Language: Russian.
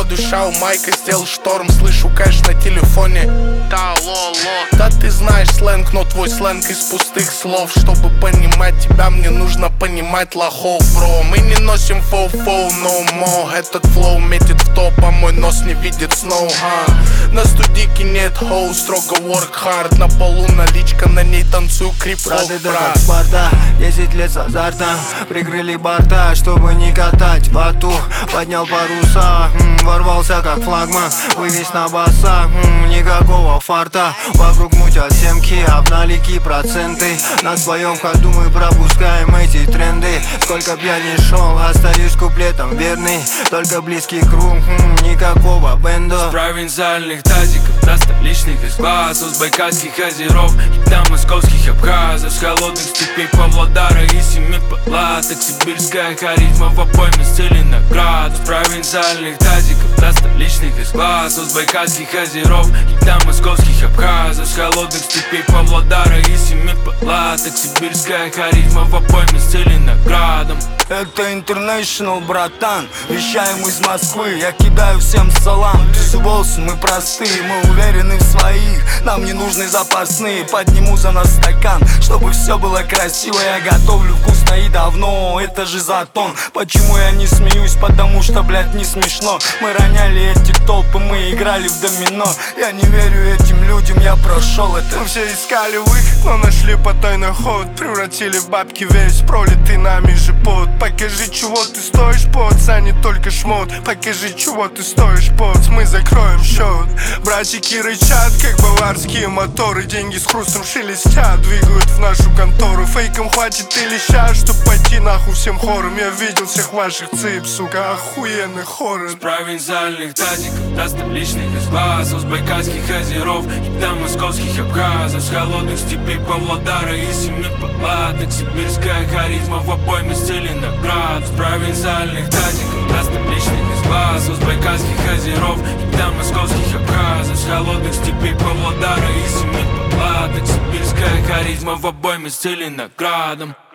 душа у майка, сделал шторм. Слышу кэш на телефоне. Да, лоло. Да ты знаешь сленг, но твой сленг из пустых слов. Чтобы понимать тебя, мне нужно понимать лохов, бро. Мы не носим фоу-фоу, no more. Этот флоу метит в топ, а мой нос не видит сноу. На студийке нет хоу, строго work hard. На полу наличка, на ней танцую крип-хоп, брат. 10 лет с азартом, прикрыли борта, чтобы не катать вату. Поднял паруса, ворвался как флагман, вывез на баса, никакого фарта. Вокруг мутят семки, а в налики проценты. На своем ходу мы пропускаем эти тренды. Сколько б я не шел, остаюсь куплетом верный. Только близкий круг, никакого бенда. С провинциальных тазиков до столичных эсклассов, с байкальских озеров и до московских абхазов, с холодных степей Павлодара и семи палаток. Сибирская харизма в обойме с Целиноград. С провинциальных тазиков до столичных эсклассов, с байкальских озеров и до московских абхазов, с холодных степей Павлодара и семи палаток. Сибирская харизма в обойме с Целиноградом. Это International, братан, вещаем из Москвы. Я кидаю всем салам, ты волосы, мы простые. Мы уверены в своих, нам не нужны запасные. Подниму за нас стакан, чтобы все было красиво. Я готовлю вкусно и давно, это же затон. Почему я не смеюсь? Потому что, блядь, не смешно. Мы роняли эти толпы, мы играли в домино. Я не верю этим людям, я прошел это. Мы все искали выход, но нашли потайный ход. Превратили в бабки весь пролитый нами же пот. Покажи, чего ты стоишь, поц, а не только шмот. Покажи, чего ты стоишь, поц, мы закроем счет. Братики рычат, как баварские моторы. Деньги с хрустом шелестят, двигают в нашу контору. Фейком хватит и леща, чтоб пойти нахуй всем хором. Я видел всех ваших цып, сука, охуенный хоррор. С провинциальных тазиков до столичных эсклассов, с байкальских озеров и до московских абхазов, с холодных степей Павлодара и семи палаток. Сибирская харизма в обойме с Целиноград. С провинциальных тазиков до столичных эсклассов, с байкальских озеров и до московских абхазов, с холодных степей Павлодара и семи палаток. Сибирская харизма в обойме с Целиноградом.